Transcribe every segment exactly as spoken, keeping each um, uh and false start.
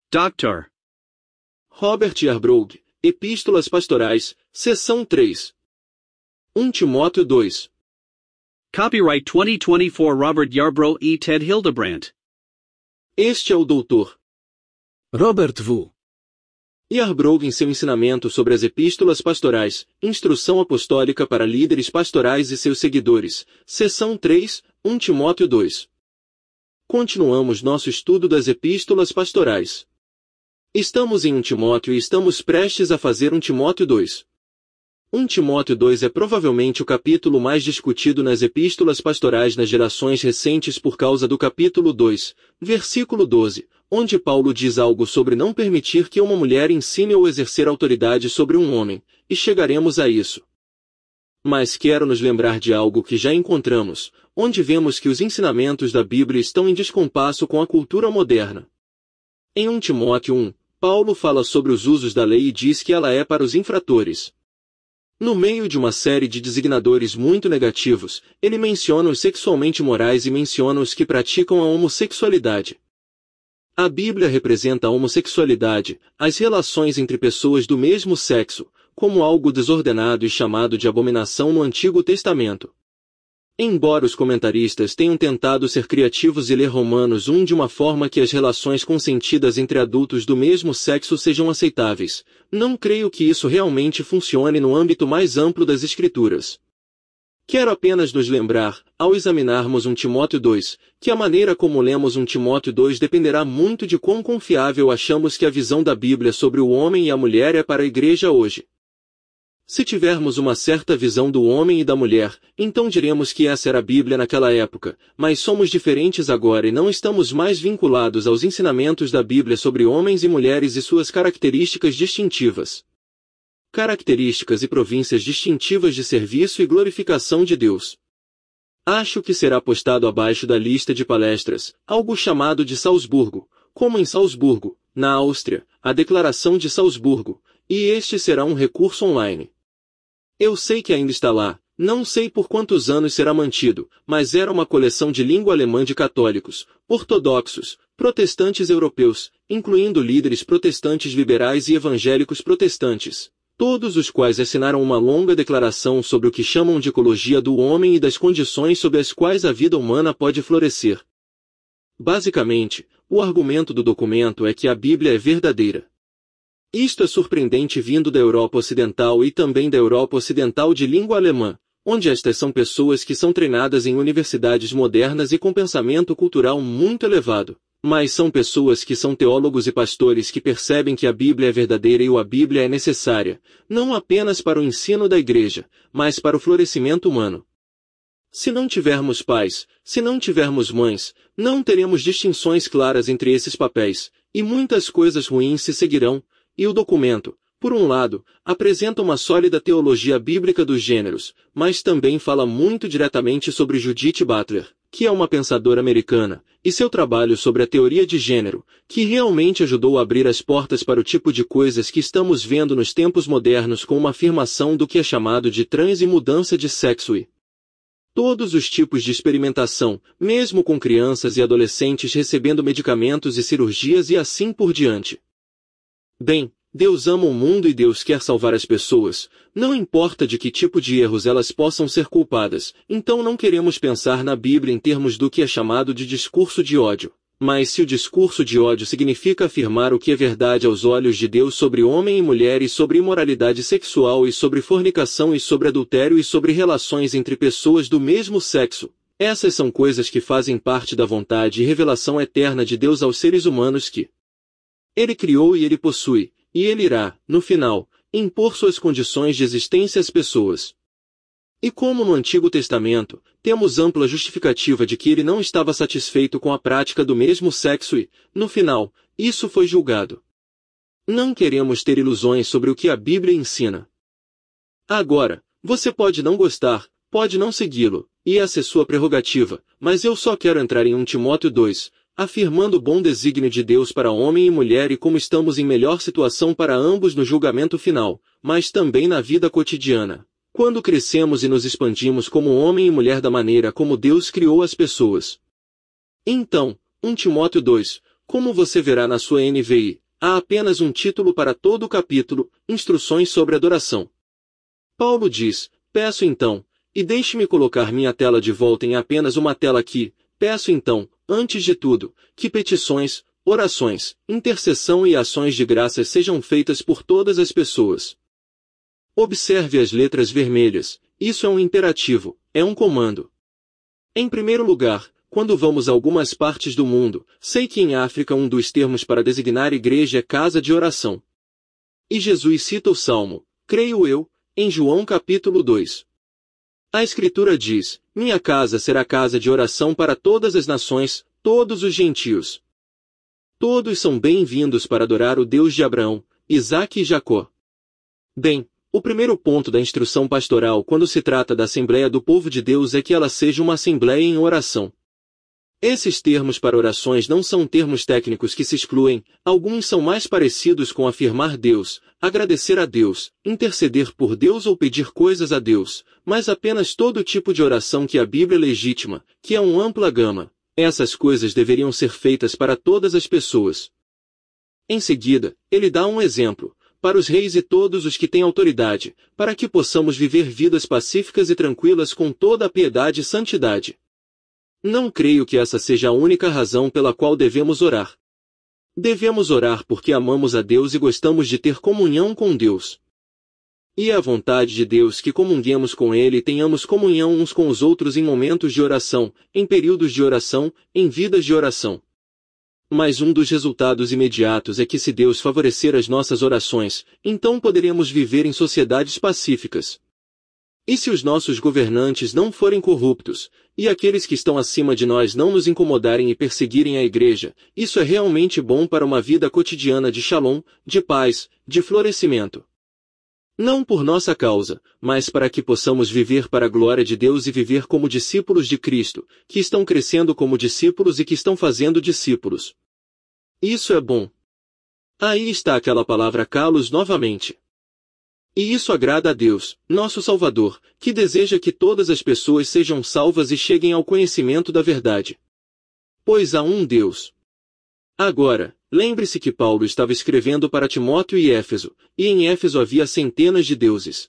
Doctor Robert Yarbrough, Epístolas Pastorais, Seção três. um Timóteo dois. Copyright twenty twenty-four Robert Yarbrough e Ted Hildebrandt. Este é o doutor Robert W. Yarbrough em seu ensinamento sobre as Epístolas Pastorais, Instrução Apostólica para Líderes Pastorais e seus Seguidores, Seção três, um Timóteo dois. Continuamos nosso estudo das Epístolas Pastorais. Estamos em um Timóteo e estamos prestes a fazer um Timóteo dois. um Timóteo dois é provavelmente o capítulo mais discutido nas Epístolas Pastorais nas gerações recentes por causa do capítulo dois, versículo doze, onde Paulo diz algo sobre não permitir que uma mulher ensine ou exercer autoridade sobre um homem, e chegaremos a isso. Mas quero nos lembrar de algo que já encontramos, onde vemos que os ensinamentos da Bíblia estão em descompasso com a cultura moderna. Em um Timóteo um, Paulo fala sobre os usos da lei e diz que ela é para os infratores. No meio de uma série de designadores muito negativos, ele menciona os sexualmente morais e menciona os que praticam a homossexualidade. A Bíblia representa a homossexualidade, as relações entre pessoas do mesmo sexo, como algo desordenado e chamado de abominação no Antigo Testamento. Embora os comentaristas tenham tentado ser criativos e ler Romanos um de uma forma que as relações consentidas entre adultos do mesmo sexo sejam aceitáveis, não creio que isso realmente funcione no âmbito mais amplo das Escrituras. Quero apenas nos lembrar, ao examinarmos um Timóteo dois, que a maneira como lemos um Timóteo dois dependerá muito de quão confiável achamos que a visão da Bíblia sobre o homem e a mulher é para a igreja hoje. Se tivermos uma certa visão do homem e da mulher, então diremos que essa era a Bíblia naquela época, mas somos diferentes agora e não estamos mais vinculados aos ensinamentos da Bíblia sobre homens e mulheres e suas características distintivas. Características e províncias distintivas de serviço e glorificação de Deus. Acho que será postado abaixo da lista de palestras, algo chamado de Salzburgo, como em Salzburgo, na Áustria, a Declaração de Salzburgo, e este será um recurso online. Eu sei que ainda está lá, não sei por quantos anos será mantido, mas era uma coleção de língua alemã de católicos, ortodoxos, protestantes europeus, incluindo líderes protestantes liberais e evangélicos protestantes, todos os quais assinaram uma longa declaração sobre o que chamam de ecologia do homem e das condições sob as quais a vida humana pode florescer. Basicamente, o argumento do documento é que a Bíblia é verdadeira. Isto é surpreendente vindo da Europa Ocidental e também da Europa Ocidental de língua alemã, onde estas são pessoas que são treinadas em universidades modernas e com pensamento cultural muito elevado, mas são pessoas que são teólogos e pastores que percebem que a Bíblia é verdadeira e a Bíblia é necessária, não apenas para o ensino da igreja, mas para o florescimento humano. Se não tivermos pais, se não tivermos mães, não teremos distinções claras entre esses papéis, e muitas coisas ruins se seguirão. E o documento, por um lado, apresenta uma sólida teologia bíblica dos gêneros, mas também fala muito diretamente sobre Judith Butler, que é uma pensadora americana, e seu trabalho sobre a teoria de gênero, que realmente ajudou a abrir as portas para o tipo de coisas que estamos vendo nos tempos modernos com uma afirmação do que é chamado de trans e mudança de sexo e todos os tipos de experimentação, mesmo com crianças e adolescentes recebendo medicamentos e cirurgias e assim por diante. Bem, Deus ama o mundo e Deus quer salvar as pessoas, não importa de que tipo de erros elas possam ser culpadas, então não queremos pensar na Bíblia em termos do que é chamado de discurso de ódio. Mas se o discurso de ódio significa afirmar o que é verdade aos olhos de Deus sobre homem e mulher e sobre imoralidade sexual e sobre fornicação e sobre adultério e sobre relações entre pessoas do mesmo sexo, essas são coisas que fazem parte da vontade e revelação eterna de Deus aos seres humanos que Ele criou e Ele possui, e Ele irá, no final, impor suas condições de existência às pessoas. E como no Antigo Testamento, temos ampla justificativa de que ele não estava satisfeito com a prática do mesmo sexo e, no final, isso foi julgado. Não queremos ter ilusões sobre o que a Bíblia ensina. Agora, você pode não gostar, pode não segui-lo, e essa é sua prerrogativa, mas eu só quero entrar em um Timóteo dois, afirmando o bom desígnio de Deus para homem e mulher e como estamos em melhor situação para ambos no julgamento final, mas também na vida cotidiana, quando crescemos e nos expandimos como homem e mulher da maneira como Deus criou as pessoas. Então, um Timóteo dois, Como você verá na sua N V I, há apenas um título para todo o capítulo, Instruções sobre Adoração. Paulo diz, peço então, e deixe-me colocar minha tela de volta em apenas uma tela aqui, peço então, antes de tudo, que petições, orações, intercessão e ações de graças sejam feitas por todas as pessoas. Observe as letras vermelhas, isso é um imperativo, é um comando. Em primeiro lugar, quando vamos a algumas partes do mundo, sei que em África um dos termos para designar igreja é casa de oração. E Jesus cita o Salmo, creio eu, em João capítulo dois. A Escritura diz, minha casa será casa de oração para todas as nações, todos os gentios. Todos são bem-vindos para adorar o Deus de Abraão, Isaque e Jacó. Bem, o primeiro ponto da instrução pastoral quando se trata da Assembleia do Povo de Deus é que ela seja uma Assembleia em oração. Esses termos para orações não são termos técnicos que se excluem, alguns são mais parecidos com afirmar Deus, agradecer a Deus, interceder por Deus ou pedir coisas a Deus, mas apenas todo tipo de oração que a Bíblia legitima, que é uma ampla gama. Essas coisas deveriam ser feitas para todas as pessoas. Em seguida, ele dá um exemplo, para os reis e todos os que têm autoridade, para que possamos viver vidas pacíficas e tranquilas com toda a piedade e santidade. Não creio que essa seja a única razão pela qual devemos orar. Devemos orar porque amamos a Deus e gostamos de ter comunhão com Deus. E é a vontade de Deus que comunguemos com Ele e tenhamos comunhão uns com os outros em momentos de oração, em períodos de oração, em vidas de oração. Mas um dos resultados imediatos é que se Deus favorecer as nossas orações, então poderemos viver em sociedades pacíficas. E se os nossos governantes não forem corruptos, e aqueles que estão acima de nós não nos incomodarem e perseguirem a igreja, isso é realmente bom para uma vida cotidiana de shalom, de paz, de florescimento. Não por nossa causa, mas para que possamos viver para a glória de Deus e viver como discípulos de Cristo, que estão crescendo como discípulos e que estão fazendo discípulos. Isso é bom. Aí está aquela palavra kalos novamente. E isso agrada a Deus, nosso Salvador, que deseja que todas as pessoas sejam salvas e cheguem ao conhecimento da verdade. Pois há um Deus. Agora, lembre-se que Paulo estava escrevendo para Timóteo e Éfeso, e em Éfeso havia centenas de deuses.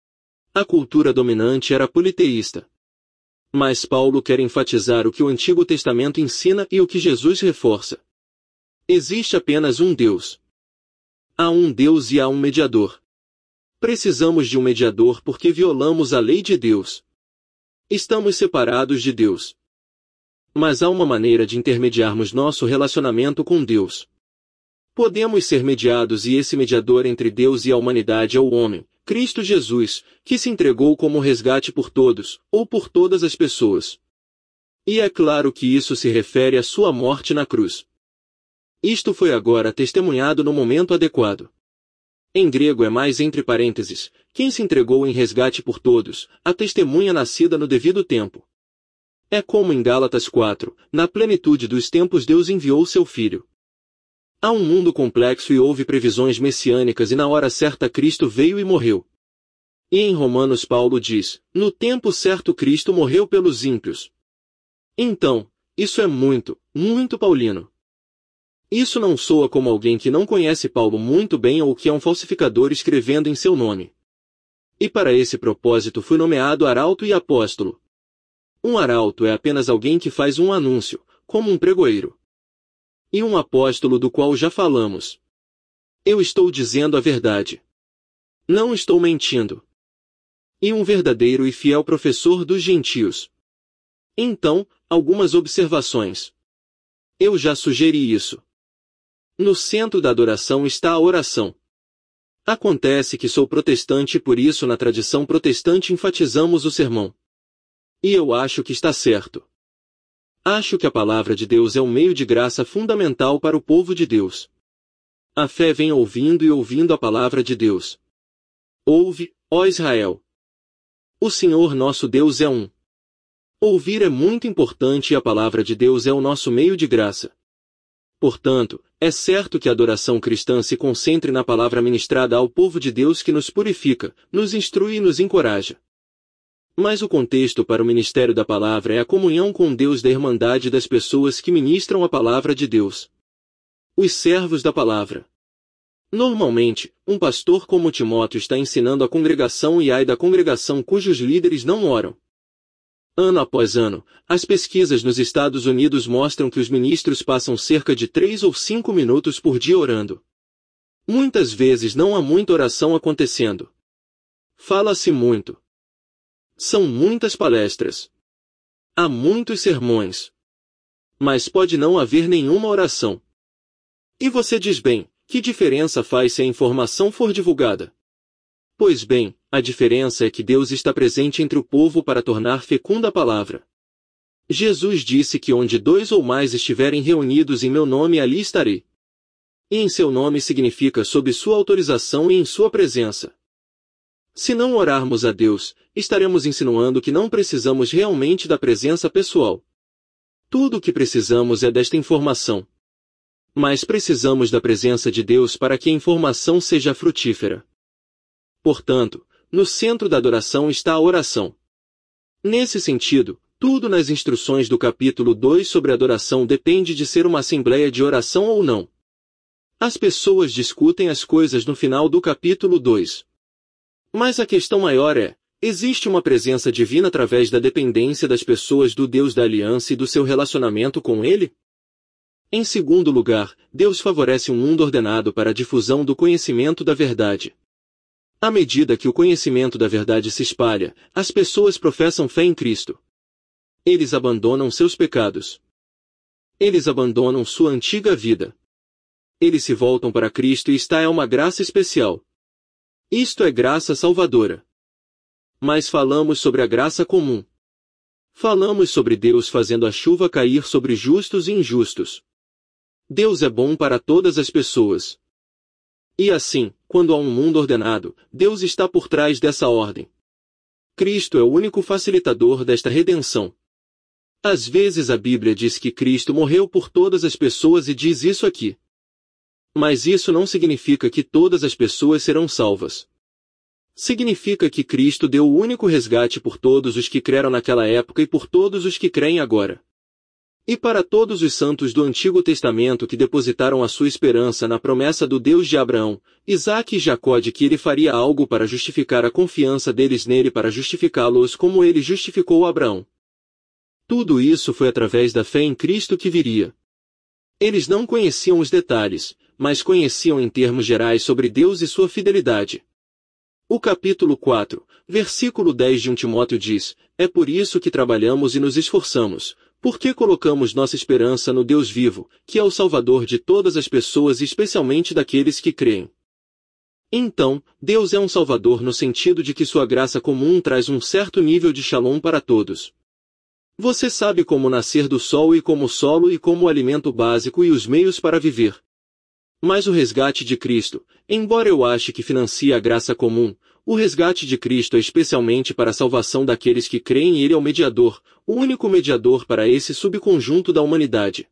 A cultura dominante era politeísta. Mas Paulo quer enfatizar o que o Antigo Testamento ensina e o que Jesus reforça. Existe apenas um Deus. Há um Deus e há um mediador. Precisamos de um mediador porque violamos a lei de Deus. Estamos separados de Deus. Mas há uma maneira de intermediarmos nosso relacionamento com Deus. Podemos ser mediados e esse mediador entre Deus e a humanidade é o homem, Cristo Jesus, que se entregou como resgate por todos, ou por todas as pessoas. E é claro que isso se refere à sua morte na cruz. Isto foi agora testemunhado no momento adequado. Em grego é mais entre parênteses, quem se entregou em resgate por todos, a testemunha nascida no devido tempo. É como em Gálatas quatro, na plenitude dos tempos Deus enviou seu Filho. Há um mundo complexo e houve previsões messiânicas e na hora certa Cristo veio e morreu. E em Romanos Paulo diz, no tempo certo Cristo morreu pelos ímpios. Então, isso é muito, muito paulino. Isso não soa como alguém que não conhece Paulo muito bem ou que é um falsificador escrevendo em seu nome. E para esse propósito fui nomeado arauto e apóstolo. Um arauto é apenas alguém que faz um anúncio, como um pregoeiro. E um apóstolo do qual já falamos. Eu estou dizendo a verdade. Não estou mentindo. E um verdadeiro e fiel professor dos gentios. Então, algumas observações. Eu já sugeri isso. No centro da adoração está a oração. Acontece que sou protestante e por isso na tradição protestante enfatizamos o sermão. E eu acho que está certo. Acho que a palavra de Deus é um meio de graça fundamental para o povo de Deus. A fé vem ouvindo e ouvindo a palavra de Deus. Ouve, ó Israel. O Senhor nosso Deus é um. Ouvir é muito importante e a palavra de Deus é o nosso meio de graça. Portanto, é certo que a adoração cristã se concentre na palavra ministrada ao povo de Deus que nos purifica, nos instrui e nos encoraja. Mas o contexto para o ministério da palavra é a comunhão com Deus da irmandade das pessoas que ministram a palavra de Deus. Os servos da palavra. Normalmente, um pastor como Timóteo está ensinando a congregação e ai da congregação cujos líderes não oram. Ano após ano, as pesquisas nos Estados Unidos mostram que os ministros passam cerca de três ou cinco minutos por dia orando. Muitas vezes não há muita oração acontecendo. Fala-se muito. São muitas palestras. Há muitos sermões. Mas pode não haver nenhuma oração. E você diz bem, que diferença faz se a informação for divulgada? Pois bem, a diferença é que Deus está presente entre o povo para tornar fecunda a palavra. Jesus disse que onde dois ou mais estiverem reunidos em meu nome ali estarei. E em seu nome significa sob sua autorização e em sua presença. Se não orarmos a Deus, estaremos insinuando que não precisamos realmente da presença pessoal. Tudo o que precisamos é desta informação. Mas precisamos da presença de Deus para que a informação seja frutífera. Portanto, no centro da adoração está a oração. Nesse sentido, tudo nas instruções do capítulo dois sobre adoração depende de ser uma assembleia de oração ou não. As pessoas discutem as coisas no final do capítulo dois. Mas a questão maior é, existe uma presença divina através da dependência das pessoas do Deus da aliança e do seu relacionamento com Ele? Em segundo lugar, Deus favorece um mundo ordenado para a difusão do conhecimento da verdade. À medida que o conhecimento da verdade se espalha, as pessoas professam fé em Cristo. Eles abandonam seus pecados. Eles abandonam sua antiga vida. Eles se voltam para Cristo e esta é uma graça especial. Isto é graça salvadora. Mas falamos sobre a graça comum. Falamos sobre Deus fazendo a chuva cair sobre justos e injustos. Deus é bom para todas as pessoas. E assim, quando há um mundo ordenado, Deus está por trás dessa ordem. Cristo é o único facilitador desta redenção. Às vezes a Bíblia diz que Cristo morreu por todas as pessoas e diz isso aqui. Mas isso não significa que todas as pessoas serão salvas. Significa que Cristo deu o único resgate por todos os que creram naquela época e por todos os que creem agora. E para todos os santos do Antigo Testamento que depositaram a sua esperança na promessa do Deus de Abraão, Isaque e Jacó de que ele faria algo para justificar a confiança deles nele para justificá-los como ele justificou Abraão. Tudo isso foi através da fé em Cristo que viria. Eles não conheciam os detalhes, mas conheciam em termos gerais sobre Deus e sua fidelidade. O capítulo quatro, versículo dez de Primeira Timóteo diz, é por isso que trabalhamos e nos esforçamos, porque colocamos nossa esperança no Deus vivo, que é o Salvador de todas as pessoas e especialmente daqueles que creem. Então, Deus é um Salvador no sentido de que sua graça comum traz um certo nível de shalom para todos. Você sabe como nascer do sol e como solo e como o alimento básico e os meios para viver. Mas o resgate de Cristo, embora eu ache que financia a graça comum, o resgate de Cristo é especialmente para a salvação daqueles que creem e Ele é o mediador, o único mediador para esse subconjunto da humanidade.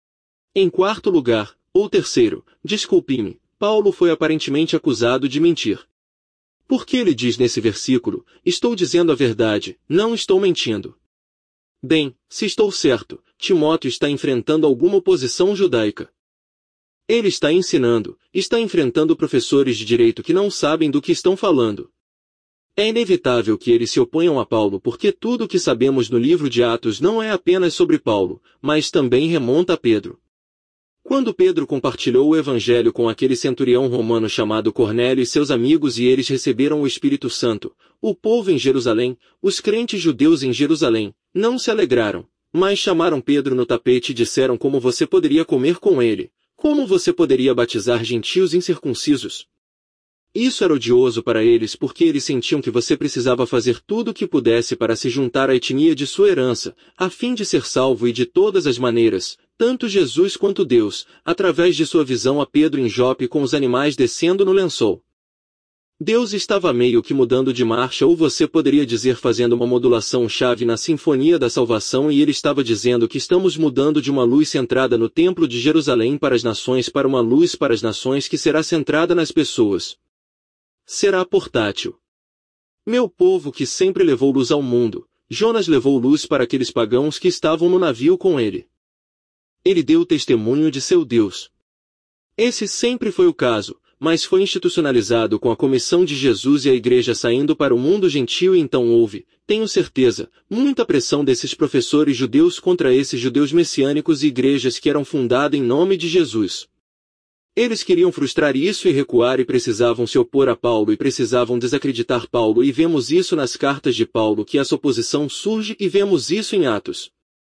Em quarto lugar, ou terceiro, desculpe-me, Paulo foi aparentemente acusado de mentir. Porque ele diz nesse versículo, estou dizendo a verdade, não estou mentindo. Bem, se estou certo, Timóteo está enfrentando alguma oposição judaica. Ele está ensinando, está enfrentando professores de direito que não sabem do que estão falando. É inevitável que eles se oponham a Paulo porque tudo o que sabemos no livro de Atos não é apenas sobre Paulo, mas também remonta a Pedro. Quando Pedro compartilhou o evangelho com aquele centurião romano chamado Cornélio e seus amigos e eles receberam o Espírito Santo, o povo em Jerusalém, os crentes judeus em Jerusalém, não se alegraram, mas chamaram Pedro no tapete e disseram como você poderia comer com ele. Como você poderia batizar gentios incircuncisos? Isso era odioso para eles porque eles sentiam que você precisava fazer tudo o que pudesse para se juntar à etnia de sua herança, a fim de ser salvo e de todas as maneiras, tanto Jesus quanto Deus, através de sua visão a Pedro em Jope com os animais descendo no lençol. Deus estava meio que mudando de marcha ou você poderia dizer fazendo uma modulação-chave na sinfonia da salvação e ele estava dizendo que estamos mudando de uma luz centrada no templo de Jerusalém para as nações para uma luz para as nações que será centrada nas pessoas. Será portátil. Meu povo que sempre levou luz ao mundo, Jonas levou luz para aqueles pagãos que estavam no navio com ele. Ele deu testemunho de seu Deus. Esse sempre foi o caso, mas foi institucionalizado com a comissão de Jesus e a igreja saindo para o mundo gentil e então houve, tenho certeza, muita pressão desses professores judeus contra esses judeus messiânicos e igrejas que eram fundadas em nome de Jesus. Eles queriam frustrar isso e recuar e precisavam se opor a Paulo e precisavam desacreditar Paulo e vemos isso nas cartas de Paulo que essa oposição surge e vemos isso em Atos.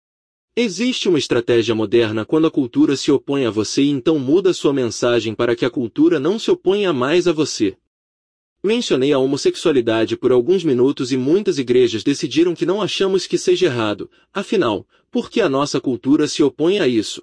Existe uma estratégia moderna quando a cultura se opõe a você e então muda sua mensagem para que a cultura não se oponha mais a você. Mencionei a homossexualidade por alguns minutos e muitas igrejas decidiram que não achamos que seja errado, afinal, por que a nossa cultura se opõe a isso?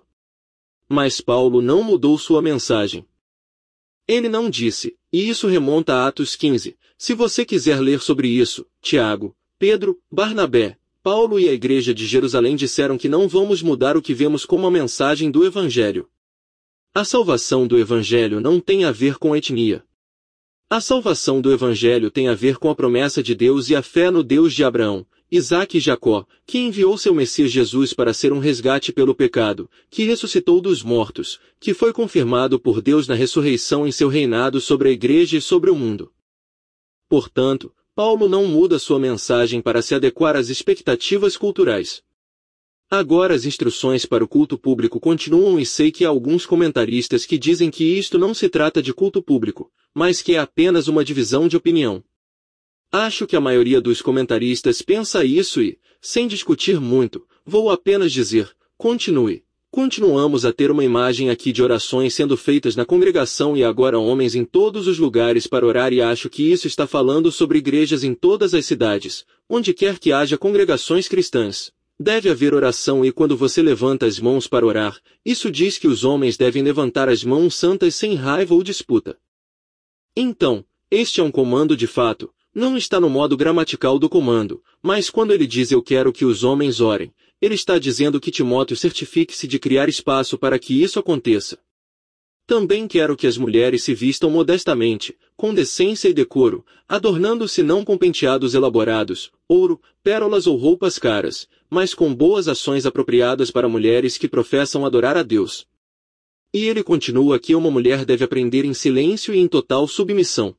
Mas Paulo não mudou sua mensagem. Ele não disse, e isso remonta a Atos quinze, se você quiser ler sobre isso, Tiago, Pedro, Barnabé, Paulo e a igreja de Jerusalém disseram que não vamos mudar o que vemos como a mensagem do Evangelho. A salvação do Evangelho não tem a ver com etnia. A salvação do Evangelho tem a ver com a promessa de Deus e a fé no Deus de Abraão, Isaque e Jacó, que enviou seu Messias Jesus para ser um resgate pelo pecado, que ressuscitou dos mortos, que foi confirmado por Deus na ressurreição em seu reinado sobre a igreja e sobre o mundo. Portanto, Paulo não muda sua mensagem para se adequar às expectativas culturais. Agora as instruções para o culto público continuam e sei que há alguns comentaristas que dizem que isto não se trata de culto público, mas que é apenas uma divisão de opinião. Acho que a maioria dos comentaristas pensa isso e, sem discutir muito, vou apenas dizer, continue. Continuamos a ter uma imagem aqui de orações sendo feitas na congregação e agora homens em todos os lugares para orar e acho que isso está falando sobre igrejas em todas as cidades, onde quer que haja congregações cristãs. Deve haver oração e quando você levanta as mãos para orar, isso diz que os homens devem levantar as mãos santas sem raiva ou disputa. Então, este é um comando de fato, não está no modo gramatical do comando, mas quando ele diz eu quero que os homens orem, ele está dizendo que Timóteo certifique-se de criar espaço para que isso aconteça. Também quero que as mulheres se vistam modestamente, com decência e decoro, adornando-se não com penteados elaborados, ouro, pérolas ou roupas caras, mas com boas ações apropriadas para mulheres que professam adorar a Deus. E ele continua que uma mulher deve aprender em silêncio e em total submissão.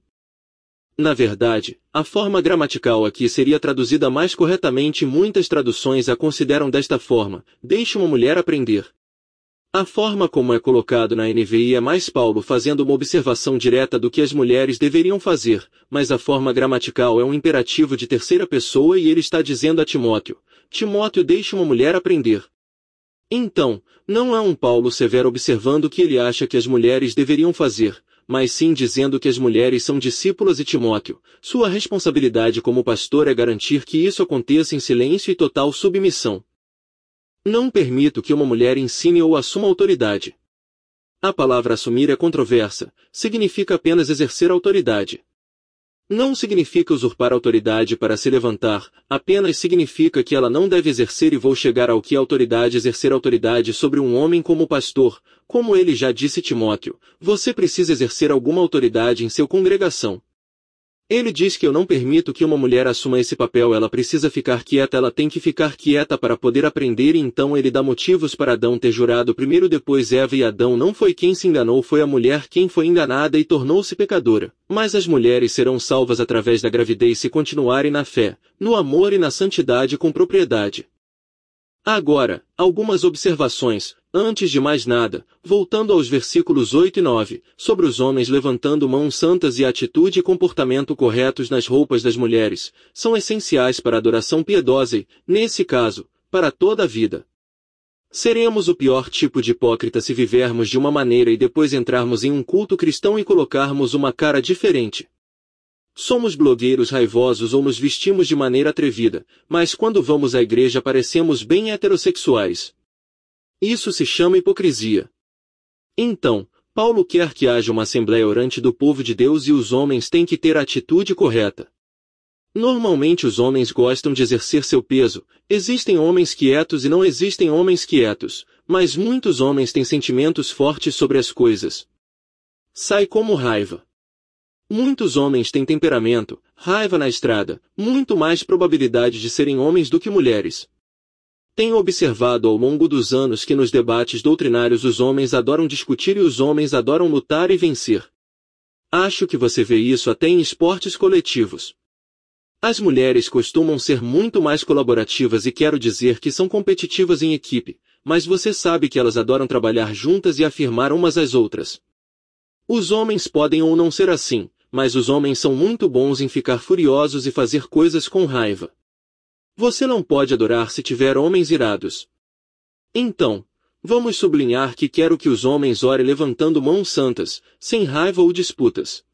Na verdade, a forma gramatical aqui seria traduzida mais corretamente e muitas traduções a consideram desta forma, deixe uma mulher aprender. A forma como é colocado na N V I é mais Paulo fazendo uma observação direta do que as mulheres deveriam fazer, mas a forma gramatical é um imperativo de terceira pessoa e ele está dizendo a Timóteo, Timóteo deixe uma mulher aprender. Então, não é um Paulo severo observando o que ele acha que as mulheres deveriam fazer, mas sim dizendo que as mulheres são discípulas e Timóteo, sua responsabilidade como pastor é garantir que isso aconteça em silêncio e total submissão. Não permito que uma mulher ensine ou assuma autoridade. A palavra assumir é controversa, significa apenas exercer autoridade. Não significa usurpar autoridade para se levantar, apenas significa que ela não deve exercer e vou chegar ao que a autoridade exercer autoridade sobre um homem como pastor, como ele já disse Timóteo, você precisa exercer alguma autoridade em sua congregação. Ele diz que eu não permito que uma mulher assuma esse papel, ela precisa ficar quieta, ela tem que ficar quieta para poder aprender e então ele dá motivos para Adão ter jurado primeiro depois Eva e Adão não foi quem se enganou, foi a mulher quem foi enganada e tornou-se pecadora. Mas as mulheres serão salvas através da gravidez se continuarem na fé, no amor e na santidade com propriedade. Agora, algumas observações, antes de mais nada, voltando aos versículos oito e nove, sobre os homens levantando mãos santas e atitude e comportamento corretos nas roupas das mulheres, são essenciais para a adoração piedosa e, nesse caso, para toda a vida. Seremos o pior tipo de hipócrita se vivermos de uma maneira e depois entrarmos em um culto cristão e colocarmos uma cara diferente. Somos blogueiros raivosos ou nos vestimos de maneira atrevida, mas quando vamos à igreja parecemos bem heterossexuais. Isso se chama hipocrisia. Então, Paulo quer que haja uma assembleia orante do povo de Deus e os homens têm que ter a atitude correta. Normalmente os homens gostam de exercer seu peso, existem homens quietos e não existem homens quietos, mas muitos homens têm sentimentos fortes sobre as coisas. Sai como raiva. Muitos homens têm temperamento, raiva na estrada, muito mais probabilidade de serem homens do que mulheres. Tenho observado ao longo dos anos que nos debates doutrinários os homens adoram discutir e os homens adoram lutar e vencer. Acho que você vê isso até em esportes coletivos. As mulheres costumam ser muito mais colaborativas e quero dizer que são competitivas em equipe, mas você sabe que elas adoram trabalhar juntas e afirmar umas às outras. Os homens podem ou não ser assim, mas os homens são muito bons em ficar furiosos e fazer coisas com raiva. Você não pode adorar se tiver homens irados. Então, vamos sublinhar que quero que os homens orem levantando mãos santas, sem raiva ou disputas.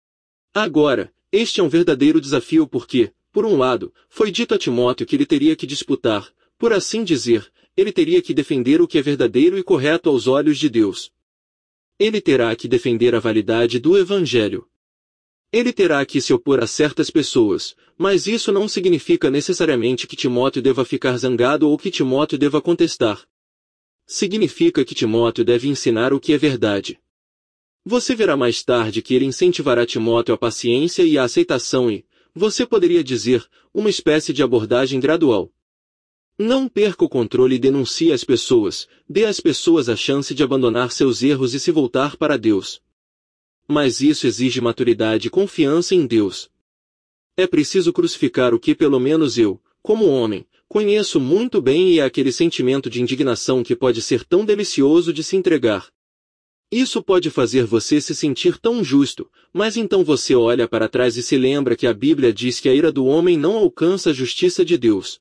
Agora, este é um verdadeiro desafio porque, por um lado, foi dito a Timóteo que ele teria que disputar, por assim dizer, ele teria que defender o que é verdadeiro e correto aos olhos de Deus. Ele terá que defender a validade do Evangelho. Ele terá que se opor a certas pessoas, mas isso não significa necessariamente que Timóteo deva ficar zangado ou que Timóteo deva contestar. Significa que Timóteo deve ensinar o que é verdade. Você verá mais tarde que ele incentivará Timóteo à paciência e à aceitação e, você poderia dizer, uma espécie de abordagem gradual. Não perca o controle e denuncie as pessoas, dê às pessoas a chance de abandonar seus erros e se voltar para Deus. Mas isso exige maturidade e confiança em Deus. É preciso crucificar o que pelo menos eu, como homem, conheço muito bem e é aquele sentimento de indignação que pode ser tão delicioso de se entregar. Isso pode fazer você se sentir tão justo, mas então você olha para trás e se lembra que a Bíblia diz que a ira do homem não alcança a justiça de Deus.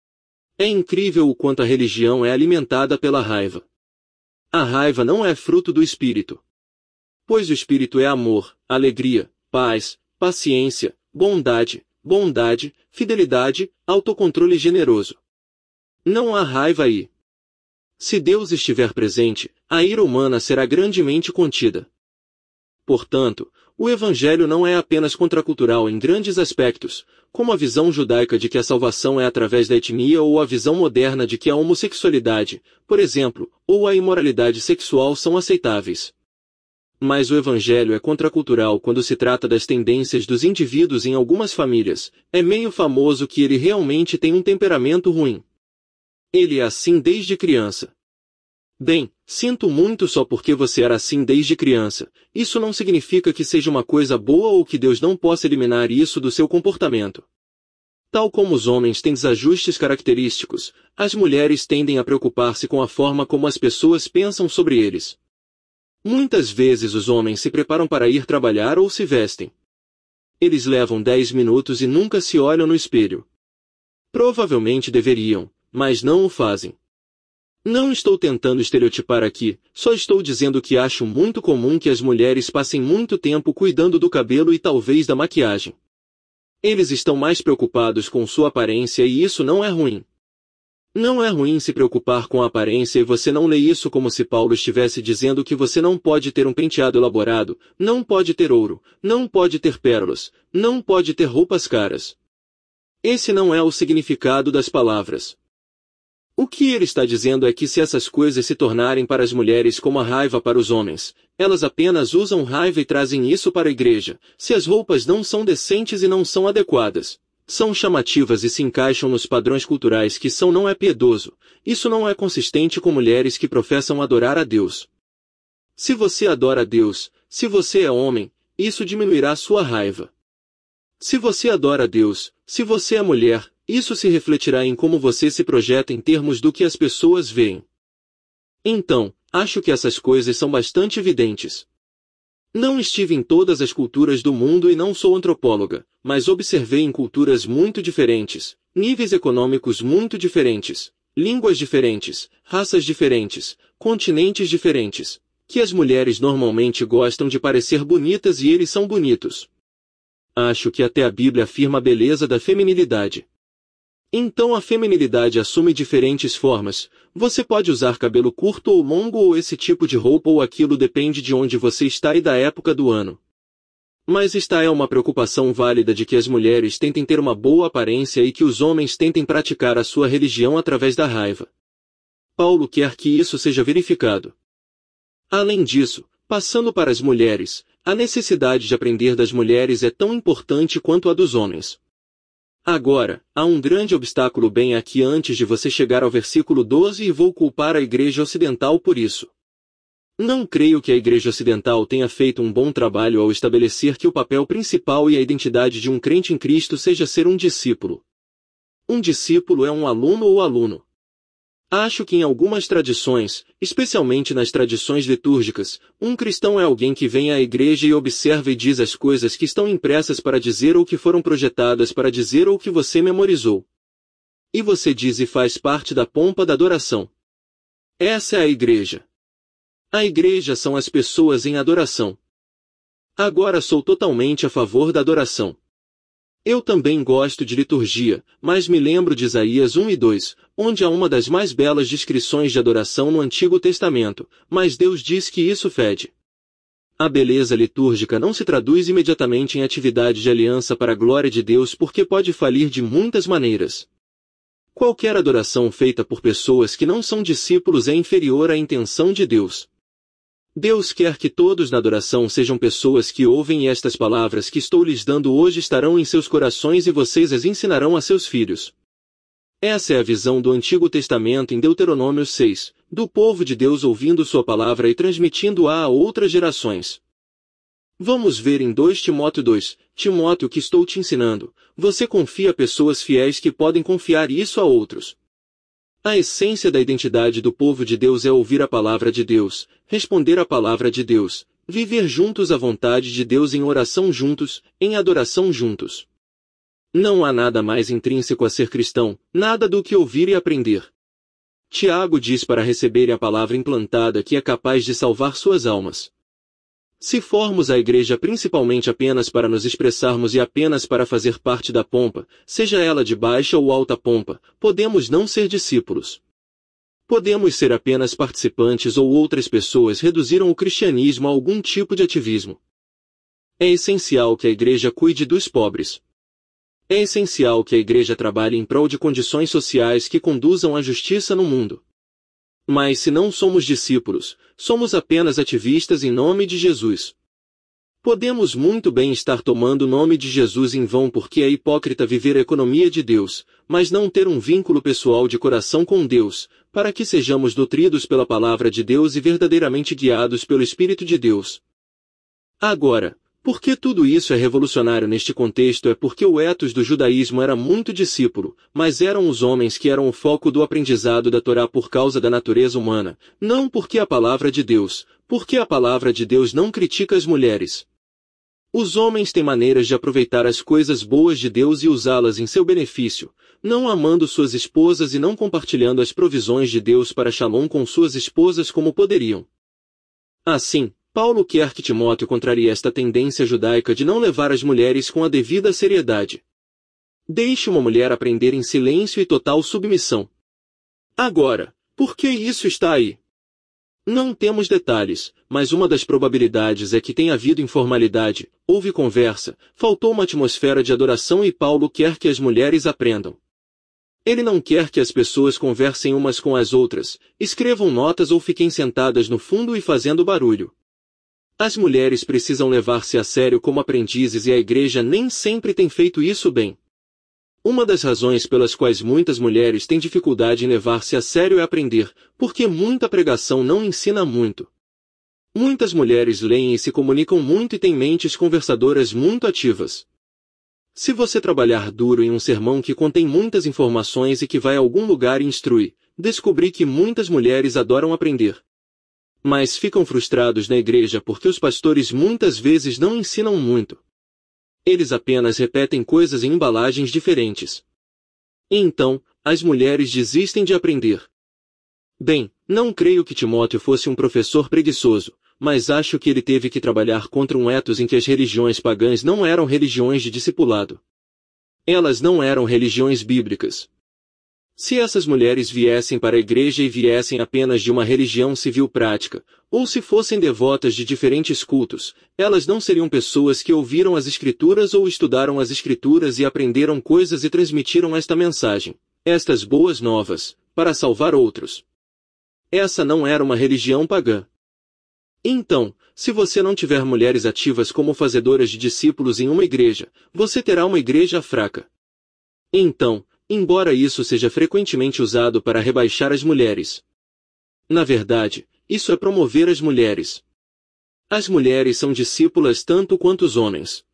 É incrível o quanto a religião é alimentada pela raiva. A raiva não é fruto do Espírito. Pois o Espírito é amor, alegria, paz, paciência, bondade, bondade, fidelidade, autocontrole generoso. Não há raiva aí. Se Deus estiver presente, a ira humana será grandemente contida. Portanto, o Evangelho não é apenas contracultural em grandes aspectos, como a visão judaica de que a salvação é através da etnia ou a visão moderna de que a homossexualidade, por exemplo, ou a imoralidade sexual são aceitáveis. Mas o Evangelho é contracultural quando se trata das tendências dos indivíduos em algumas famílias. É meio famoso que ele realmente tem um temperamento ruim. Ele é assim desde criança. Bem, sinto muito só porque você era assim desde criança. Isso não significa que seja uma coisa boa ou que Deus não possa eliminar isso do seu comportamento. Tal como os homens têm desajustes característicos, as mulheres tendem a preocupar-se com a forma como as pessoas pensam sobre eles. Muitas vezes os homens se preparam para ir trabalhar ou se vestem. Eles levam dez minutos e nunca se olham no espelho. Provavelmente deveriam, mas não o fazem. Não estou tentando estereotipar aqui, só estou dizendo que acho muito comum que as mulheres passem muito tempo cuidando do cabelo e talvez da maquiagem. Eles estão mais preocupados com sua aparência e isso não é ruim. Não é ruim se preocupar com a aparência e você não lê isso como se Paulo estivesse dizendo que você não pode ter um penteado elaborado, não pode ter ouro, não pode ter pérolas, não pode ter roupas caras. Esse não é o significado das palavras. O que ele está dizendo é que se essas coisas se tornarem para as mulheres como a raiva para os homens, elas apenas usam raiva e trazem isso para a igreja, se as roupas não são decentes e não são adequadas. São chamativas e se encaixam nos padrões culturais que são não é piedoso, isso não é consistente com mulheres que professam adorar a Deus. Se você adora a Deus, se você é homem, isso diminuirá sua raiva. Se você adora a Deus, se você é mulher, isso se refletirá em como você se projeta em termos do que as pessoas veem. Então, acho que essas coisas são bastante evidentes. Não estive em todas as culturas do mundo e não sou antropóloga, mas observei em culturas muito diferentes, níveis econômicos muito diferentes, línguas diferentes, raças diferentes, continentes diferentes, que as mulheres normalmente gostam de parecer bonitas e eles são bonitos. Acho que até a Bíblia afirma a beleza da feminilidade. Então a feminilidade assume diferentes formas. Você pode usar cabelo curto ou longo ou esse tipo de roupa ou aquilo depende de onde você está e da época do ano. Mas esta é uma preocupação válida de que as mulheres tentem ter uma boa aparência e que os homens tentem praticar a sua religião através da raiva. Paulo quer que isso seja verificado. Além disso, passando para as mulheres, a necessidade de aprender das mulheres é tão importante quanto a dos homens. Agora, há um grande obstáculo bem aqui antes de você chegar ao versículo doze e vou culpar a Igreja Ocidental por isso. Não creio que a Igreja Ocidental tenha feito um bom trabalho ao estabelecer que o papel principal e a identidade de um crente em Cristo seja ser um discípulo. Um discípulo é um aluno ou aluno. Acho que em algumas tradições, especialmente nas tradições litúrgicas, um cristão é alguém que vem à igreja e observa e diz as coisas que estão impressas para dizer ou que foram projetadas para dizer ou que você memorizou. E você diz e faz parte da pompa da adoração. Essa é a igreja. A igreja são as pessoas em adoração. Agora sou totalmente a favor da adoração. Eu também gosto de liturgia, mas me lembro de Isaías um e dois, onde há uma das mais belas descrições de adoração no Antigo Testamento, mas Deus diz que isso fede. A beleza litúrgica não se traduz imediatamente em atividade de aliança para a glória de Deus porque pode falir de muitas maneiras. Qualquer adoração feita por pessoas que não são discípulos é inferior à intenção de Deus. Deus quer que todos na adoração sejam pessoas que ouvem e estas palavras que estou lhes dando hoje estarão em seus corações e vocês as ensinarão a seus filhos. Essa é a visão do Antigo Testamento em Deuteronômio seis, do povo de Deus ouvindo sua palavra e transmitindo-a a outras gerações. Vamos ver em dois Timóteo dois, Timóteo que estou te ensinando, você confia a pessoas fiéis que podem confiar isso a outros. A essência da identidade do povo de Deus é ouvir a palavra de Deus, responder à palavra de Deus, viver juntos à vontade de Deus em oração juntos, em adoração juntos. Não há nada mais intrínseco a ser cristão, nada do que ouvir e aprender. Tiago diz para receberem a palavra implantada que é capaz de salvar suas almas. Se formos a igreja principalmente apenas para nos expressarmos e apenas para fazer parte da pompa, seja ela de baixa ou alta pompa, podemos não ser discípulos. Podemos ser apenas participantes ou outras pessoas reduziram o cristianismo a algum tipo de ativismo. É essencial que a igreja cuide dos pobres. É essencial que a igreja trabalhe em prol de condições sociais que conduzam à justiça no mundo. Mas se não somos discípulos, somos apenas ativistas em nome de Jesus. Podemos muito bem estar tomando o nome de Jesus em vão porque é hipócrita viver a economia de Deus, mas não ter um vínculo pessoal de coração com Deus, para que sejamos nutridos pela palavra de Deus e verdadeiramente guiados pelo Espírito de Deus. Agora, por que tudo isso é revolucionário neste contexto é porque o ethos do judaísmo era muito discípulo, mas eram os homens que eram o foco do aprendizado da Torá por causa da natureza humana, não porque a palavra de Deus, porque a palavra de Deus não critica as mulheres. Os homens têm maneiras de aproveitar as coisas boas de Deus e usá-las em seu benefício, não amando suas esposas e não compartilhando as provisões de Deus para Shalom com suas esposas como poderiam. Assim, Paulo quer que Timóteo contrarie esta tendência judaica de não levar as mulheres com a devida seriedade. Deixe uma mulher aprender em silêncio e total submissão. Agora, por que isso está aí? Não temos detalhes, mas uma das probabilidades é que tenha havido informalidade, houve conversa, faltou uma atmosfera de adoração e Paulo quer que as mulheres aprendam. Ele não quer que as pessoas conversem umas com as outras, escrevam notas ou fiquem sentadas no fundo e fazendo barulho. As mulheres precisam levar-se a sério como aprendizes e a igreja nem sempre tem feito isso bem. Uma das razões pelas quais muitas mulheres têm dificuldade em levar-se a sério é aprender, porque muita pregação não ensina muito. Muitas mulheres leem e se comunicam muito e têm mentes conversadoras muito ativas. Se você trabalhar duro em um sermão que contém muitas informações e que vai a algum lugar e instrui, descobri que muitas mulheres adoram aprender. Mas ficam frustrados na igreja porque os pastores muitas vezes não ensinam muito. Eles apenas repetem coisas em embalagens diferentes. E então, as mulheres desistem de aprender. Bem, não creio que Timóteo fosse um professor preguiçoso, mas acho que ele teve que trabalhar contra um ethos em que as religiões pagãs não eram religiões de discipulado. Elas não eram religiões bíblicas. Se essas mulheres viessem para a igreja e viessem apenas de uma religião civil prática, ou se fossem devotas de diferentes cultos, elas não seriam pessoas que ouviram as Escrituras ou estudaram as Escrituras e aprenderam coisas e transmitiram esta mensagem, estas boas novas, para salvar outros. Essa não era uma religião pagã. Então, se você não tiver mulheres ativas como fazedoras de discípulos em uma igreja, você terá uma igreja fraca. Então, embora isso seja frequentemente usado para rebaixar as mulheres, na verdade, isso é promover as mulheres. As mulheres são discípulas tanto quanto os homens.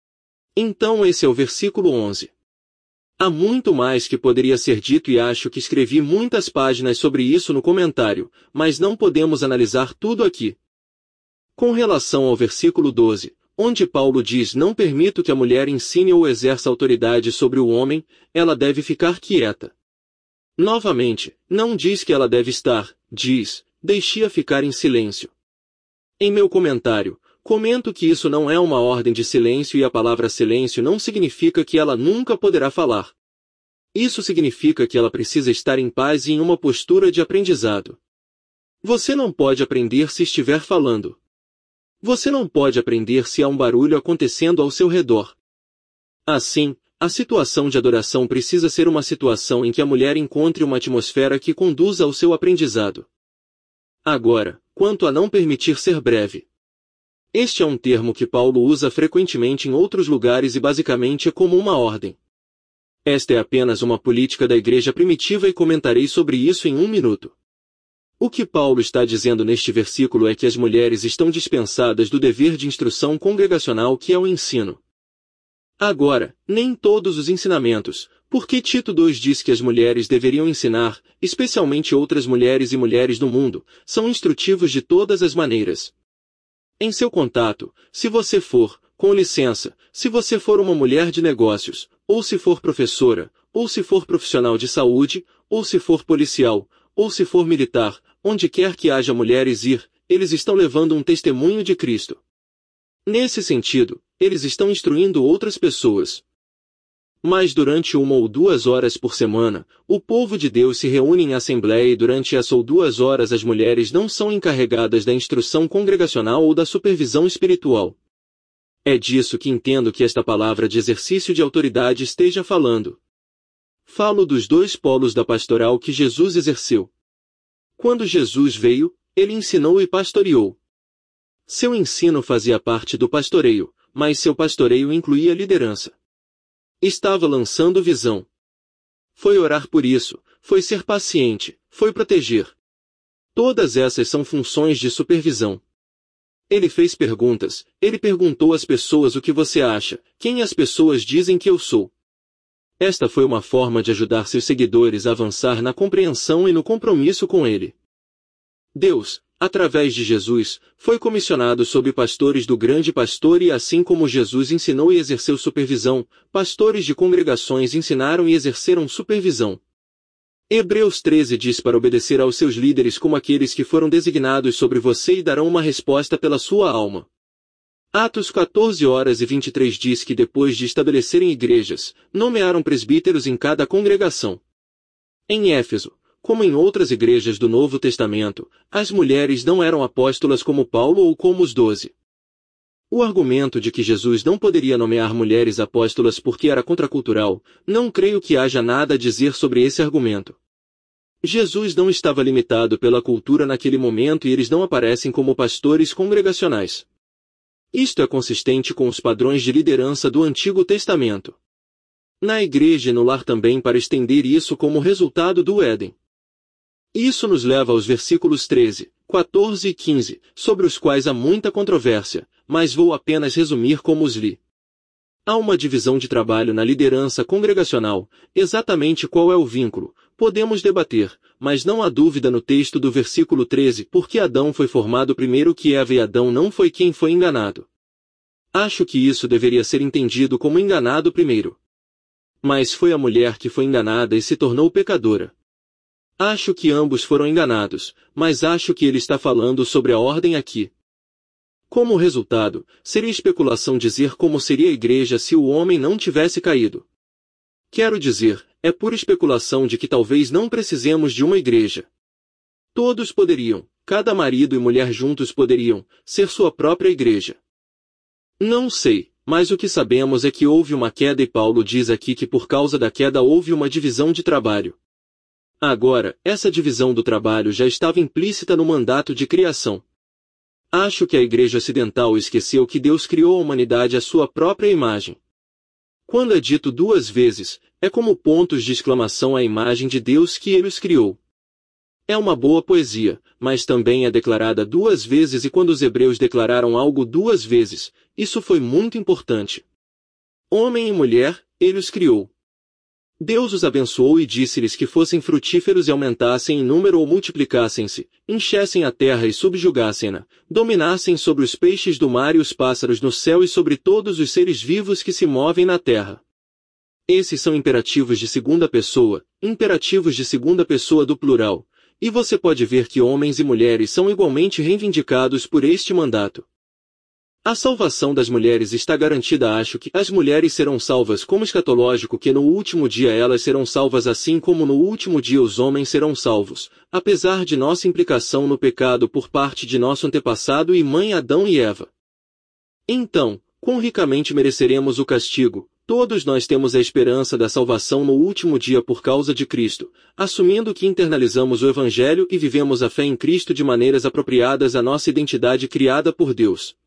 Então esse é o versículo onze. Há muito mais que poderia ser dito e acho que escrevi muitas páginas sobre isso no comentário, mas não podemos analisar tudo aqui. Com relação ao versículo doze, onde Paulo diz: não permito que a mulher ensine ou exerça autoridade sobre o homem, ela deve ficar quieta. Novamente, não diz que ela deve estar, diz, deixe-a ficar em silêncio. Em meu comentário, comento que isso não é uma ordem de silêncio e a palavra silêncio não significa que ela nunca poderá falar. Isso significa que ela precisa estar em paz e em uma postura de aprendizado. Você não pode aprender se estiver falando. Você não pode aprender se há um barulho acontecendo ao seu redor. Assim, a situação de adoração precisa ser uma situação em que a mulher encontre uma atmosfera que conduza ao seu aprendizado. Agora, quanto a não permitir ser breve. Este é um termo que Paulo usa frequentemente em outros lugares e basicamente é como uma ordem. Esta é apenas uma política da igreja primitiva e comentarei sobre isso em um minuto. O que Paulo está dizendo neste versículo é que as mulheres estão dispensadas do dever de instrução congregacional que é o ensino. Agora, nem todos os ensinamentos, porque Tito dois diz que as mulheres deveriam ensinar, especialmente outras mulheres e mulheres do mundo, são instrutivos de todas as maneiras. Em seu contato, se você for, com licença, se você for uma mulher de negócios, ou se for professora, ou se for profissional de saúde, ou se for policial, ou se for militar, onde quer que haja mulheres ir, eles estão levando um testemunho de Cristo. Nesse sentido, eles estão instruindo outras pessoas. Mas durante uma ou duas horas por semana, o povo de Deus se reúne em assembleia e durante essa ou duas horas as mulheres não são encarregadas da instrução congregacional ou da supervisão espiritual. É disso que entendo que esta palavra de exercício de autoridade esteja falando. Falo dos dois polos da pastoral que Jesus exerceu. Quando Jesus veio, ele ensinou e pastoreou. Seu ensino fazia parte do pastoreio, mas seu pastoreio incluía liderança. Estava lançando visão. Foi orar por isso, foi ser paciente, foi proteger. Todas essas são funções de supervisão. Ele fez perguntas, ele perguntou às pessoas o que você acha, quem as pessoas dizem que eu sou. Esta foi uma forma de ajudar seus seguidores a avançar na compreensão e no compromisso com ele. Deus, através de Jesus, foi comissionado sob pastores do grande pastor e assim como Jesus ensinou e exerceu supervisão, pastores de congregações ensinaram e exerceram supervisão. Hebreus treze diz para obedecer aos seus líderes como aqueles que foram designados sobre você e darão uma resposta pela sua alma. Atos quatorze horas e vinte e três diz que depois de estabelecerem igrejas, nomearam presbíteros em cada congregação. Em Éfeso, como em outras igrejas do Novo Testamento, as mulheres não eram apóstolas como Paulo ou como os doze. O argumento de que Jesus não poderia nomear mulheres apóstolas porque era contracultural, não creio que haja nada a dizer sobre esse argumento. Jesus não estava limitado pela cultura naquele momento e eles não aparecem como pastores congregacionais. Isto é consistente com os padrões de liderança do Antigo Testamento. Na igreja e no lar também para estender isso como resultado do Éden. Isso nos leva aos versículos treze, quatorze e quinze, sobre os quais há muita controvérsia, mas vou apenas resumir como os li. Há uma divisão de trabalho na liderança congregacional, exatamente qual é o vínculo, podemos debater, mas não há dúvida no texto do versículo treze porque Adão foi formado primeiro que Eva e Adão não foi quem foi enganado. Acho que isso deveria ser entendido como enganado primeiro. Mas foi a mulher que foi enganada e se tornou pecadora. Acho que ambos foram enganados, mas acho que ele está falando sobre a ordem aqui. Como resultado, seria especulação dizer como seria a igreja se o homem não tivesse caído. Quero dizer, é pura especulação de que talvez não precisemos de uma igreja. Todos poderiam, cada marido e mulher juntos poderiam, ser sua própria igreja. Não sei, mas o que sabemos é que houve uma queda e Paulo diz aqui que por causa da queda houve uma divisão de trabalho. Agora, essa divisão do trabalho já estava implícita no mandato de criação. Acho que a igreja ocidental esqueceu que Deus criou a humanidade à sua própria imagem. Quando é dito duas vezes, é como pontos de exclamação à imagem de Deus que ele os criou. É uma boa poesia, mas também é declarada duas vezes e quando os hebreus declararam algo duas vezes, isso foi muito importante. Homem e mulher, ele os criou. Deus os abençoou e disse-lhes que fossem frutíferos e aumentassem em número ou multiplicassem-se, enchessem a terra e subjugassem-na, dominassem sobre os peixes do mar e os pássaros no céu e sobre todos os seres vivos que se movem na terra. Esses são imperativos de segunda pessoa, imperativos de segunda pessoa do plural, e você pode ver que homens e mulheres são igualmente reivindicados por este mandato. A salvação das mulheres está garantida. Acho que as mulheres serão salvas como escatológico que no último dia elas serão salvas assim como no último dia os homens serão salvos, apesar de nossa implicação no pecado por parte de nosso antepassado e mãe Adão e Eva. Então, quão ricamente mereceremos o castigo? Todos nós temos a esperança da salvação no último dia por causa de Cristo, assumindo que internalizamos o Evangelho e vivemos a fé em Cristo de maneiras apropriadas à nossa identidade criada por Deus.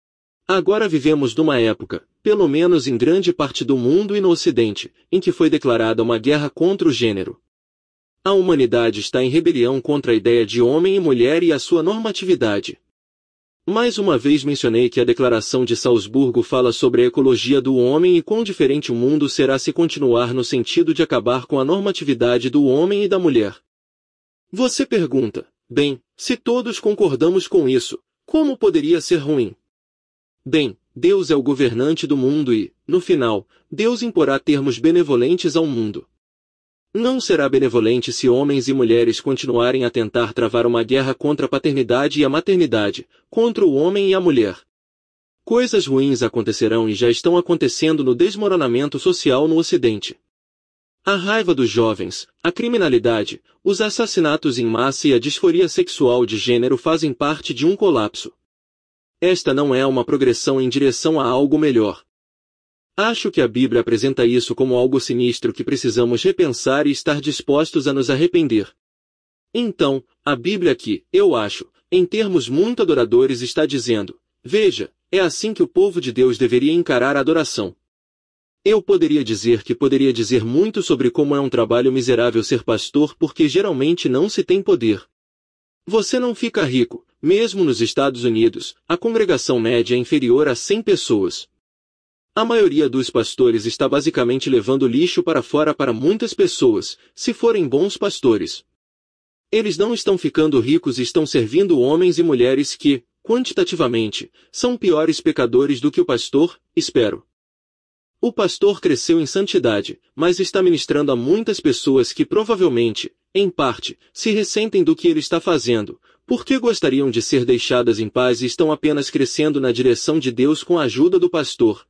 Agora vivemos numa época, pelo menos em grande parte do mundo e no Ocidente, em que foi declarada uma guerra contra o gênero. A humanidade está em rebelião contra a ideia de homem e mulher e a sua normatividade. Mais uma vez mencionei que a Declaração de Salzburgo fala sobre a ecologia do homem e quão diferente o mundo será se continuar no sentido de acabar com a normatividade do homem e da mulher. Você pergunta, bem, se todos concordamos com isso, como poderia ser ruim? Bem, Deus é o governante do mundo e, no final, Deus imporá termos benevolentes ao mundo. Não será benevolente se homens e mulheres continuarem a tentar travar uma guerra contra a paternidade e a maternidade, contra o homem e a mulher. Coisas ruins acontecerão e já estão acontecendo no desmoronamento social no Ocidente. A raiva dos jovens, a criminalidade, os assassinatos em massa e a disforia sexual de gênero fazem parte de um colapso. Esta não é uma progressão em direção a algo melhor. Acho que a Bíblia apresenta isso como algo sinistro que precisamos repensar e estar dispostos a nos arrepender. Então, a Bíblia aqui, eu acho, em termos muito adoradores está dizendo, veja, é assim que o povo de Deus deveria encarar a adoração. Eu poderia dizer que poderia dizer muito sobre como é um trabalho miserável ser pastor porque geralmente não se tem poder. Você não fica rico, mesmo nos Estados Unidos, a congregação média é inferior a cem pessoas. A maioria dos pastores está basicamente levando lixo para fora para muitas pessoas, se forem bons pastores. Eles não estão ficando ricos e estão servindo homens e mulheres que, quantitativamente, são piores pecadores do que o pastor, espero. O pastor cresceu em santidade, mas está ministrando a muitas pessoas que provavelmente, em parte, se ressentem do que ele está fazendo, porque gostariam de ser deixadas em paz e estão apenas crescendo na direção de Deus com a ajuda do pastor.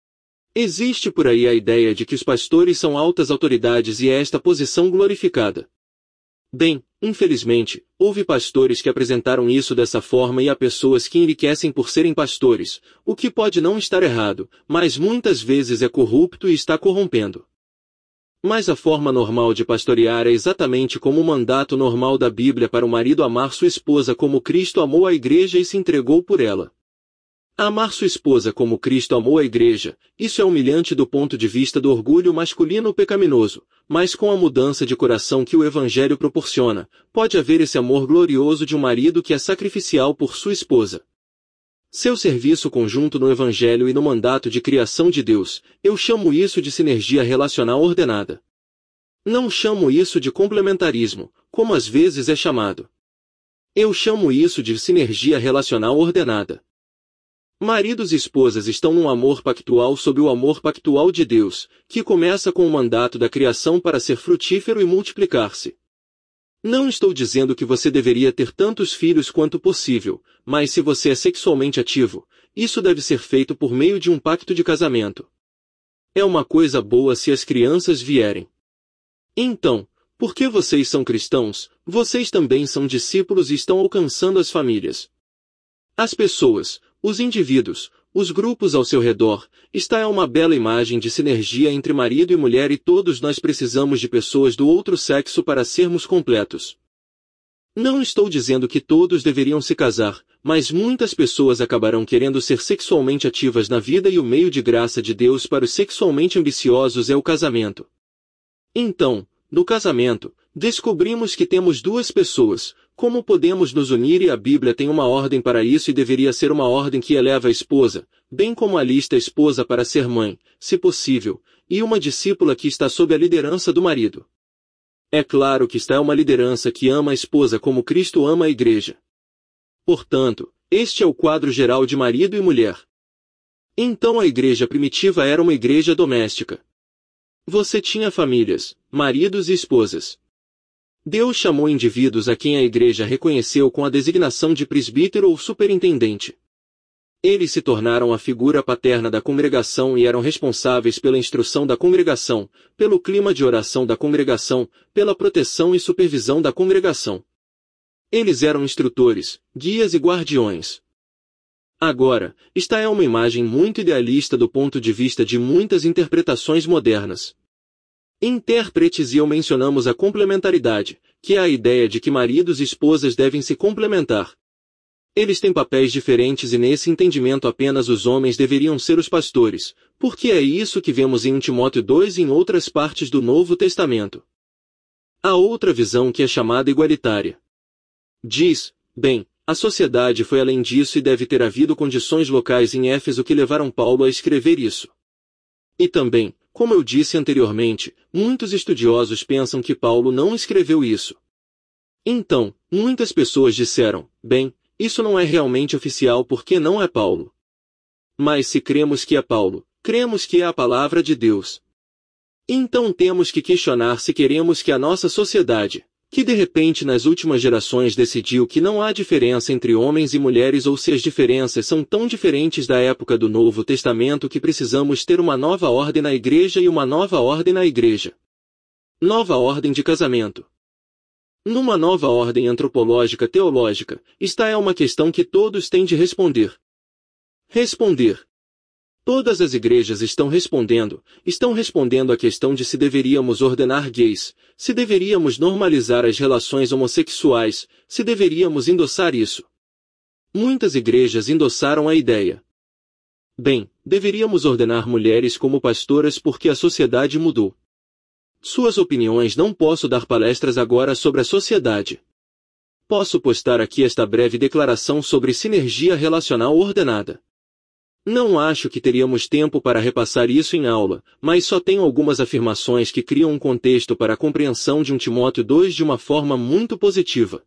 Existe por aí a ideia de que os pastores são altas autoridades e é esta posição glorificada. Bem, infelizmente, houve pastores que apresentaram isso dessa forma e há pessoas que enriquecem por serem pastores, o que pode não estar errado, mas muitas vezes é corrupto e está corrompendo. Mas a forma normal de pastorear é exatamente como o mandato normal da Bíblia para o marido amar sua esposa como Cristo amou a igreja e se entregou por ela. Amar sua esposa como Cristo amou a igreja, isso é humilhante do ponto de vista do orgulho masculino pecaminoso, mas com a mudança de coração que o Evangelho proporciona, pode haver esse amor glorioso de um marido que é sacrificial por sua esposa. Seu serviço conjunto no Evangelho e no mandato de criação de Deus, eu chamo isso de sinergia relacional ordenada. Não chamo isso de complementarismo, como às vezes é chamado. Eu chamo isso de sinergia relacional ordenada. Maridos e esposas estão num amor pactual sob o amor pactual de Deus, que começa com o mandato da criação para ser frutífero e multiplicar-se. Não estou dizendo que você deveria ter tantos filhos quanto possível, mas se você é sexualmente ativo, isso deve ser feito por meio de um pacto de casamento. É uma coisa boa se as crianças vierem. Então, porque vocês são cristãos, vocês também são discípulos e estão alcançando as famílias. As pessoas, os indivíduos, os grupos ao seu redor, está é uma bela imagem de sinergia entre marido e mulher e todos nós precisamos de pessoas do outro sexo para sermos completos. Não estou dizendo que todos deveriam se casar, mas muitas pessoas acabarão querendo ser sexualmente ativas na vida e o meio de graça de Deus para os sexualmente ambiciosos é o casamento. Então, no casamento, descobrimos que temos duas pessoas. Como podemos nos unir? E a Bíblia tem uma ordem para isso e deveria ser uma ordem que eleva a esposa, bem como alista a esposa para ser mãe, se possível, e uma discípula que está sob a liderança do marido. É claro que está uma liderança que ama a esposa como Cristo ama a igreja. Portanto, este é o quadro geral de marido e mulher. Então a igreja primitiva era uma igreja doméstica. Você tinha famílias, maridos e esposas. Deus chamou indivíduos a quem a igreja reconheceu com a designação de presbítero ou superintendente. Eles se tornaram a figura paterna da congregação e eram responsáveis pela instrução da congregação, pelo clima de oração da congregação, pela proteção e supervisão da congregação. Eles eram instrutores, guias e guardiões. Agora, esta é uma imagem muito idealista do ponto de vista de muitas interpretações modernas. Intérpretes e eu mencionamos a complementaridade, que é a ideia de que maridos e esposas devem se complementar. Eles têm papéis diferentes e nesse entendimento apenas os homens deveriam ser os pastores, porque é isso que vemos em Timóteo dois e em outras partes do Novo Testamento. Há outra visão que é chamada igualitária. Diz, bem, a sociedade foi além disso e deve ter havido condições locais em Éfeso que levaram Paulo a escrever isso. E também, como eu disse anteriormente, muitos estudiosos pensam que Paulo não escreveu isso. Então, muitas pessoas disseram, bem, isso não é realmente oficial porque não é Paulo. Mas se cremos que é Paulo, cremos que é a palavra de Deus. Então temos que questionar se queremos que a nossa sociedade, que de repente nas últimas gerações decidiu que não há diferença entre homens e mulheres ou se as diferenças são tão diferentes da época do Novo Testamento que precisamos ter uma nova ordem na igreja e uma nova ordem na igreja. Nova ordem de casamento. Numa nova ordem antropológica teológica, esta é uma questão que todos têm de responder. Responder. Todas as igrejas estão respondendo, estão respondendo à questão de se deveríamos ordenar gays, se deveríamos normalizar as relações homossexuais, se deveríamos endossar isso. Muitas igrejas endossaram a ideia. Bem, deveríamos ordenar mulheres como pastoras porque a sociedade mudou. Suas opiniões não posso dar palestras agora sobre a sociedade. Posso postar aqui esta breve declaração sobre sinergia relacional ordenada. Não acho que teríamos tempo para repassar isso em aula, mas só tenho algumas afirmações que criam um contexto para a compreensão de um Timóteo dois de uma forma muito positiva.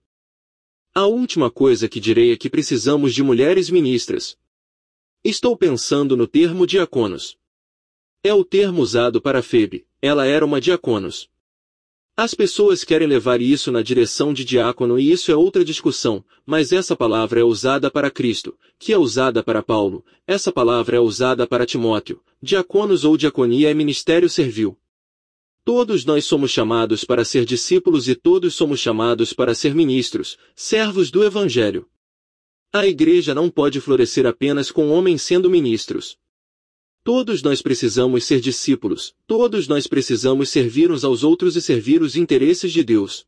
A última coisa que direi é que precisamos de mulheres ministras. Estou pensando no termo diáconos. É o termo usado para Febe, ela era uma diáconos. As pessoas querem levar isso na direção de diácono e isso é outra discussão, mas essa palavra é usada para Cristo, que é usada para Paulo, essa palavra é usada para Timóteo, diáconos ou diaconia é ministério servil. Todos nós somos chamados para ser discípulos e todos somos chamados para ser ministros, servos do Evangelho. A igreja não pode florescer apenas com homens sendo ministros. Todos nós precisamos ser discípulos, todos nós precisamos servir uns aos outros e servir os interesses de Deus.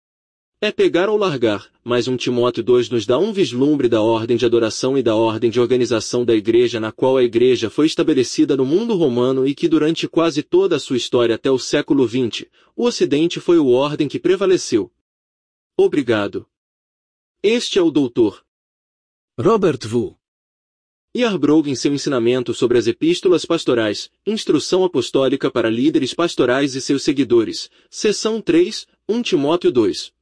É pegar ou largar, mas um Timóteo dois nos dá um vislumbre da ordem de adoração e da ordem de organização da igreja na qual a igreja foi estabelecida no mundo romano e que durante quase toda a sua história até o século vinte, o Ocidente foi a ordem que prevaleceu. Obrigado. Este é o doutor Robert W. Yarbrough em seu ensinamento sobre as epístolas pastorais, Instrução Apostólica para Líderes Pastorais e seus Seguidores, seção três, um Timóteo dois.